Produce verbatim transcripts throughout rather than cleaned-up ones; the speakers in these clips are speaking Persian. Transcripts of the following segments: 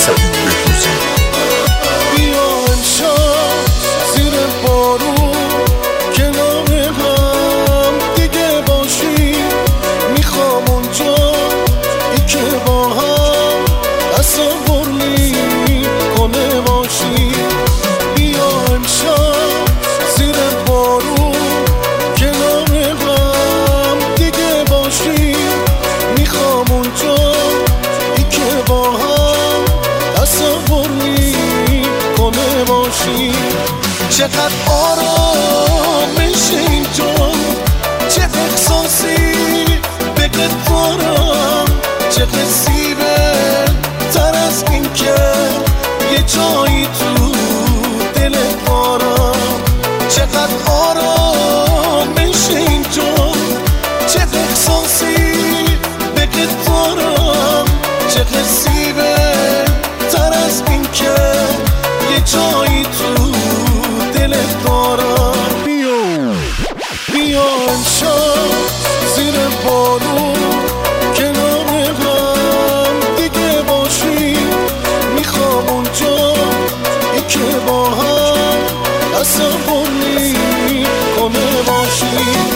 سعید بهروزی. بیا امشب زیر بارون کنار هم دیگه باشیم، میخوام اونجا ای که با هم تصور میکنه باشیم. بیا امشب زیر بارون کنار هم دیگه باشیم، میخوام اونجا ای که با هم تصور میکنه باشیم. چقدر آرامش اینجا، چه احساسی بگت دارم، چه حسی بهتر از این که یه جایی تو دلت دارم. چقدر آرامش اینجا، چه احساسی بگت دارم، چه حسی بهتر از این که یه جایی تو دلت دارم. بیا بیا امشب زیر بارون کنار هم دیگه باشیم، میخوام اونجا ای که با هم تصور میکنه باشیم.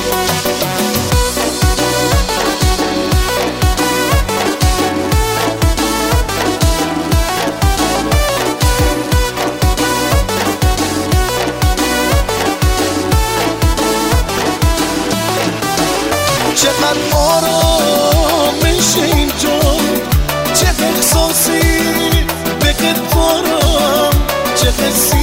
چقدر آرامش اینجا، چه احساسی بگت دارم، چه حسی